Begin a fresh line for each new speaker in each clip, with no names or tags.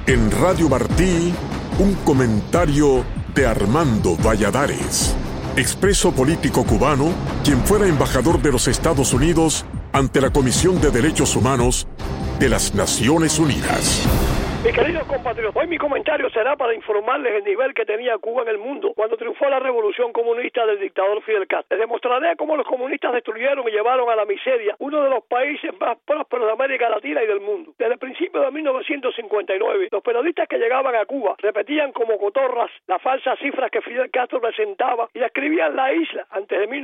En Radio Martí, un comentario de Armando Valladares, expreso político cubano, quien fuera embajador de los Estados Unidos ante la Comisión de Derechos Humanos de las Naciones Unidas.
Mis queridos compatriotas, hoy mi comentario será para informarles el nivel que tenía Cuba en el mundo cuando triunfó la revolución comunista del dictador Fidel Castro. Les demostraré cómo los comunistas destruyeron y llevaron a la miseria uno de los países más prósperos de América Latina y del mundo. Desde el principio de 1959, los periodistas que llegaban a Cuba repetían como cotorras las falsas cifras que Fidel Castro presentaba y describían la isla antes de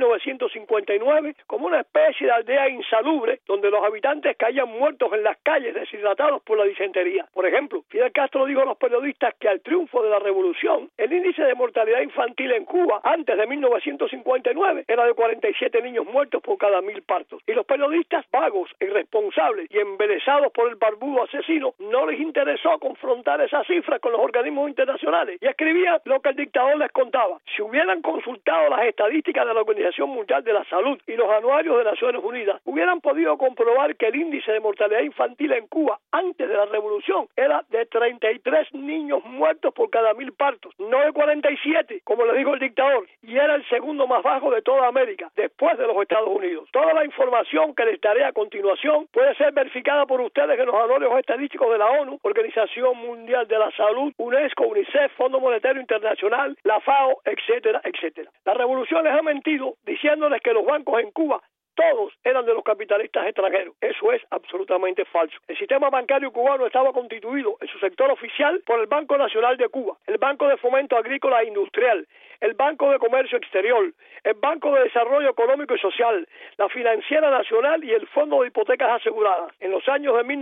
1959 como una especie de aldea insalubre donde los habitantes caían muertos en las calles deshidratados por la disentería. Por ejemplo, Fidel Castro dijo a los periodistas que al triunfo de la revolución, el índice de mortalidad infantil en Cuba antes de 1959 era de 47 niños muertos por cada 1000 partos. Y los periodistas vagos, irresponsables y embelesados por el barbudo asesino no les interesó confrontar esas cifras con los organismos internacionales y escribían lo que el dictador les contaba. Si hubieran consultado las estadísticas de la Organización Mundial de la Salud y los anuarios de Naciones Unidas, hubieran podido comprobar que el índice de mortalidad infantil en Cuba antes de la revolución era de 33 niños muertos por cada 1000 partos, no de 47, como le dijo el dictador, y era el segundo más bajo de toda América, después de los Estados Unidos. Toda la información que les daré a continuación puede ser verificada por ustedes en los anuarios estadísticos de la ONU, Organización Mundial de la Salud, UNESCO, UNICEF, Fondo Monetario Internacional, la FAO, etcétera, etcétera. La revolución les ha mentido diciéndoles que los bancos en Cuba todos eran de los capitalistas extranjeros. Eso es absolutamente falso. El sistema bancario cubano estaba constituido en su sector oficial por el Banco Nacional de Cuba, el Banco de Fomento Agrícola e Industrial, el Banco de Comercio Exterior, el Banco de Desarrollo Económico y Social, la Financiera Nacional y el Fondo de Hipotecas Aseguradas. En los años de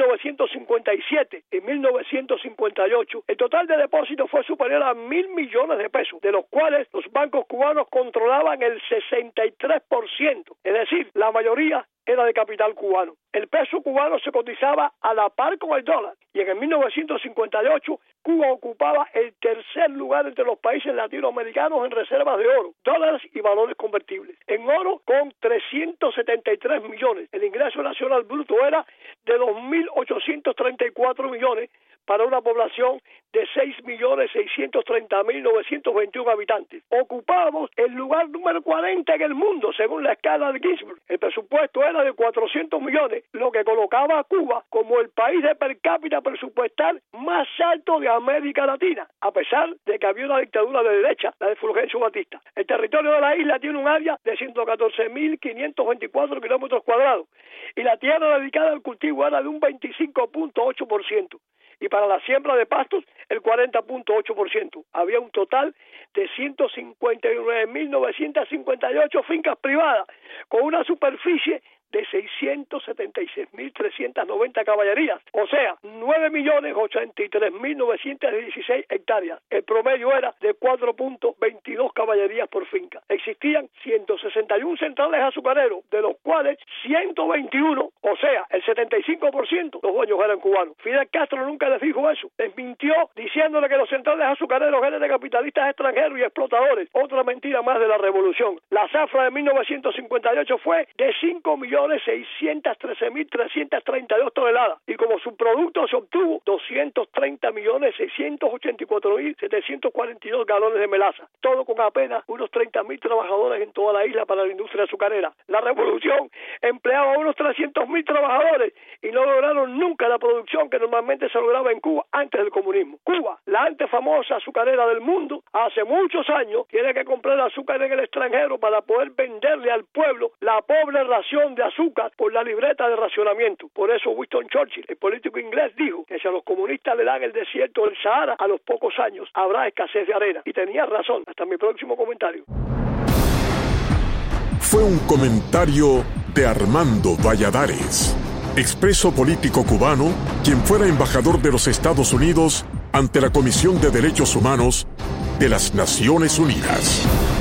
1957 y 1958, el total de depósitos fue superior a 1.000 millones de pesos, de los cuales los bancos cubanos controlaban el 63%, es decir, la mayoría era de capital cubano. El peso cubano se cotizaba a la par con el dólar y en el 1958 Cuba ocupaba el tercer lugar entre los países latinoamericanos en reservas de oro, dólares y valores convertibles. En oro, con 373 millones. El ingreso nacional bruto era de 2.834 millones para una población de 6.630.921 habitantes. Ocupábamos el lugar número 40 en el mundo, según la escala de Ginsburg. El presupuesto era de 400 millones, lo que colocaba a Cuba como el país de per cápita presupuestal más alto de América Latina, a pesar de que había una dictadura de derecha, la de Fulgencio Batista. El territorio de la isla tiene un área de 114.524 kilómetros cuadrados y la tierra dedicada al cultivo era de un 25.8%. Y para la siembra de pastos, el 40.8%. Había un total de 159.958 fincas privadas, con una superficie de 676.390 caballerías, o sea, 9.083.916 hectáreas. El promedio era de 4.22 caballerías por finca. Existían 161 centrales azucareros, de los cuales 121, o sea, el 75%, los dueños eran cubanos. Fidel Castro nunca les dijo eso. Les mintió diciéndole que los centrales azucareros eran de capitalistas extranjeros y explotadores. Otra mentira más de la revolución. La zafra de 1958 fue de 5.613.332 toneladas y como subproducto se obtuvo 230.684.742 galones de melaza, todo con apenas unos 30.000 trabajadores en toda la isla para la industria azucarera. La revolución empleaba a unos 300.000 trabajadores y no lograron nunca la producción que normalmente se lograba en Cuba antes del comunismo. Cuba, la antes famosa azucarera del mundo, hace muchos años tiene que comprar azúcar en el extranjero para poder venderle al pueblo la pobre ración de azúcar por la libreta de racionamiento. Por eso Winston Churchill, el político inglés, dijo que si a los comunistas le dan el desierto del Sahara, a los pocos años habrá escasez de arena. Y tenía razón. Hasta mi próximo comentario.
Fue un comentario de Armando Valladares, expreso político cubano, quien fuera embajador de los Estados Unidos ante la Comisión de Derechos Humanos de las Naciones Unidas.